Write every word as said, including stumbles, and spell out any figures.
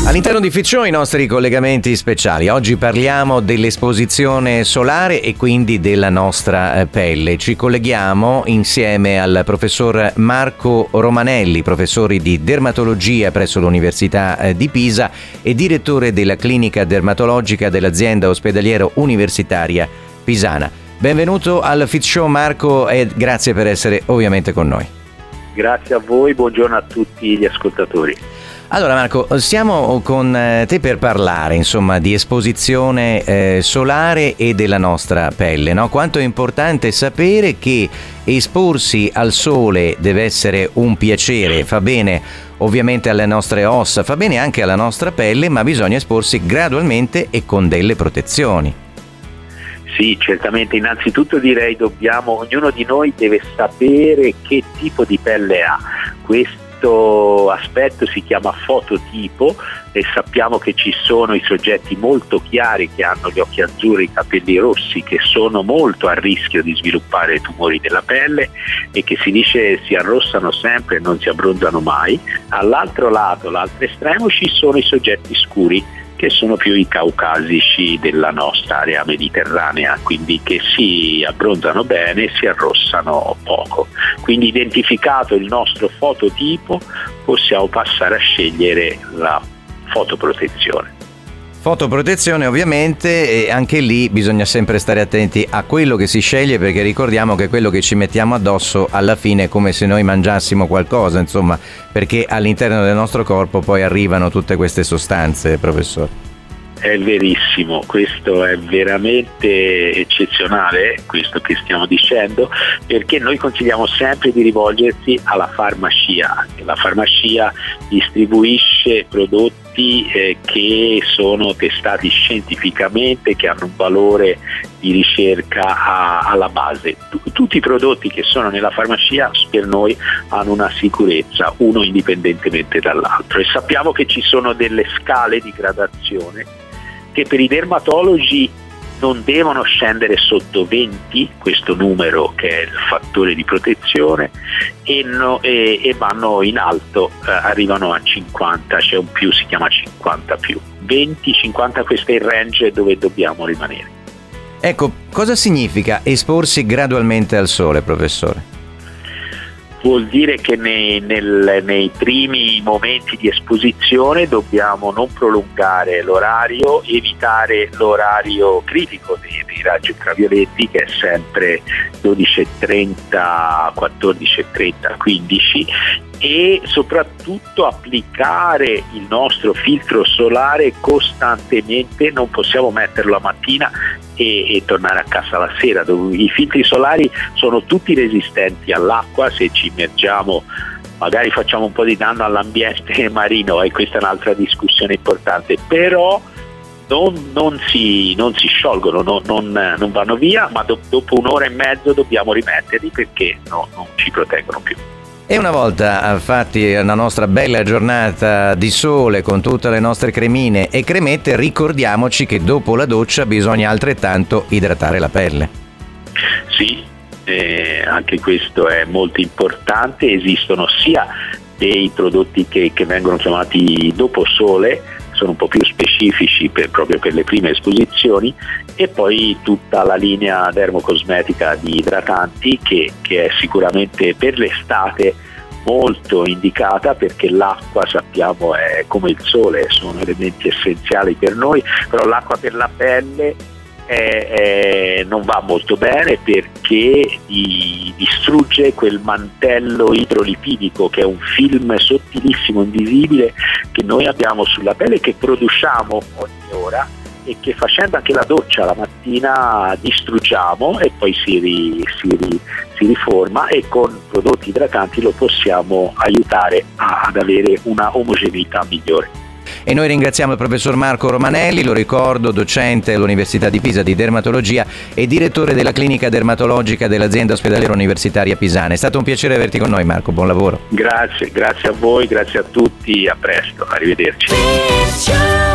All'interno di Fit Show i nostri collegamenti speciali. Oggi parliamo dell'esposizione solare e quindi della nostra pelle. Ci colleghiamo insieme al professor Marco Romanelli, professore di dermatologia presso l'Università di Pisa e direttore della clinica dermatologica dell'azienda ospedaliera universitaria pisana. Benvenuto al Fit Show Marco e grazie per essere ovviamente con noi. Grazie a voi, buongiorno a tutti gli ascoltatori. Allora Marco, siamo con te per parlare insomma di esposizione eh, solare e della nostra pelle, no? Quanto è importante sapere che esporsi al sole deve essere un piacere, fa bene ovviamente alle nostre ossa, fa bene anche alla nostra pelle, ma bisogna esporsi gradualmente e con delle protezioni. Sì, certamente. Innanzitutto direi dobbiamo, ognuno di noi deve sapere che tipo di pelle ha. Questo aspetto si chiama fototipo e sappiamo che ci sono i soggetti molto chiari che hanno gli occhi azzurri, i capelli rossi, che sono molto a rischio di sviluppare tumori della pelle e che si dice si arrossano sempre e non si abbronzano mai. All'altro lato, l'altro estremo, ci sono i soggetti scuri, che sono più i caucasici della nostra area mediterranea, quindi che si abbronzano bene e si arrossano poco. Quindi identificato il nostro fototipo possiamo passare a scegliere la fotoprotezione. Fotoprotezione ovviamente, e anche lì bisogna sempre stare attenti a quello che si sceglie, perché ricordiamo che quello che ci mettiamo addosso alla fine è come se noi mangiassimo qualcosa, insomma, perché all'interno del nostro corpo poi arrivano tutte queste sostanze, professore. È verissimo, questo è veramente eccezionale, questo che stiamo dicendo, perché noi consigliamo sempre di rivolgersi alla farmacia. La farmacia distribuisce prodotti eh, che sono testati scientificamente, che hanno un valore di ricerca a, alla base. Tutti i prodotti che sono nella farmacia per noi hanno una sicurezza, uno indipendentemente dall'altro, e sappiamo che ci sono delle scale di gradazione che per i dermatologi non devono scendere sotto venti, questo numero che è il fattore di protezione, e, no, e, e vanno in alto, eh, arrivano a cinquanta, c'è un più, si chiama cinquanta più. venti cinquanta, questo è il range dove dobbiamo rimanere. Ecco, cosa significa esporsi gradualmente al sole, professore? Vuol dire che nei, nel, nei primi momenti di esposizione dobbiamo non prolungare l'orario, evitare l'orario critico dei, dei raggi ultravioletti, che è sempre dodici e trenta, quattordici e trenta, quindici, e soprattutto applicare il nostro filtro solare costantemente. Non possiamo metterlo la mattina e, e tornare a casa la sera. I filtri solari sono tutti resistenti all'acqua, se ci immergiamo magari facciamo un po' di danno all'ambiente marino, e questa è un'altra discussione importante, però non, non, si, non si sciolgono, non, non, non vanno via, ma do, dopo un'ora e mezzo dobbiamo rimetterli perché no, non ci proteggono più. E una volta fatti una nostra bella giornata di sole con tutte le nostre cremine e cremette, ricordiamoci che dopo la doccia bisogna altrettanto idratare la pelle. Sì, eh, anche questo è molto importante. Esistono sia dei prodotti che, che vengono chiamati dopo sole, sono un po' più specifici per, proprio per le prime esposizioni, e poi tutta la linea dermocosmetica di idratanti che, che è sicuramente per l'estate molto indicata, perché l'acqua, sappiamo, è come il sole, sono elementi essenziali per noi, però l'acqua per la pelle è, è, non va molto bene, perché di, distrugge quel mantello idrolipidico, che è un film sottilissimo, invisibile, che noi abbiamo sulla pelle, che produciamo ogni ora e che facendo anche la doccia la mattina distruggiamo, e poi si, ri, si, ri, si riforma, e con prodotti idratanti lo possiamo aiutare a, ad avere una omogeneità migliore. E noi ringraziamo il professor Marco Romanelli, lo ricordo, docente all'Università di Pisa di dermatologia e direttore della clinica dermatologica dell'azienda ospedaliera universitaria pisana. È stato un piacere averti con noi, Marco, buon lavoro. Grazie, grazie a voi, grazie a tutti, a presto, arrivederci.